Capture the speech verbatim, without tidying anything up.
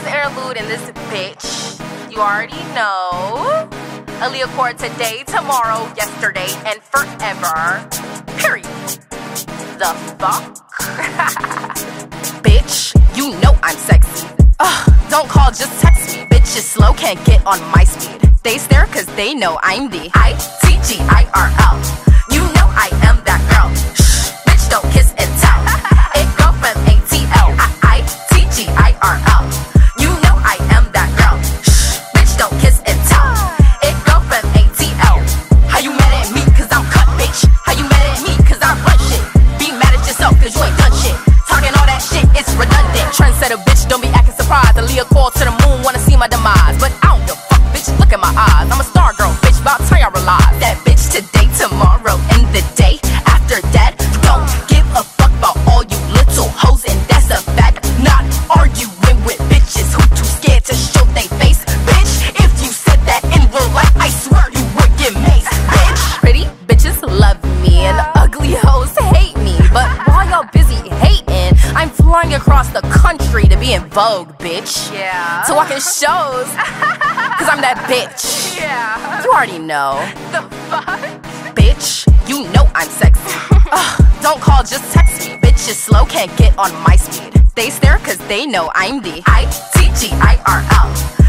Interlude in this bitch. You already know. Aaliyah Cord today, tomorrow, yesterday, and forever. Period. The fuck? Bitch, you know I'm sexy. Ugh, don't call, just text me. Bitch is slow, can't get on my speed. They stare cause they know I'm the I T G I R L. You know I am that girl. Shh, bitch don't kiss and tell. It go from A T L. I T G I R L. You know I am that girl. Shh, bitch don't kiss and tell. It go from A T L. How you mad at me cause I'm cut, bitch? How you mad at me cause I run shit? Be mad at yourself cause you ain't done shit. Talking all that shit, it's redundant. Trendsetter bitch, don't be acting surprised. Aaliyah called to the moon, wanna see my demise. But I don't give a fuck, bitch, look at my eyes. I'm a star girl, bitch, about time y'all realize. That bitch today, tomorrow, and the day after that. Don't give a fuck about all you little hoes, and that's a fact. Not arguing with bitches who too scared to show they face. Bitch, if you said that in real life, I swear you would get maced, bitch. Pretty bitches love me, and ugly hoes hate me. But while y'all busy hating, I'm flying across the country to be in Vogue, bitch. Yeah. To walk in shows, cause I'm that bitch. Yeah. You already know. The fuck? Bitch, you know I'm sexy. Ugh, don't call, just text me. Bitch is slow, can't get on my speed. They stare cause they know I'm the I T G I R L.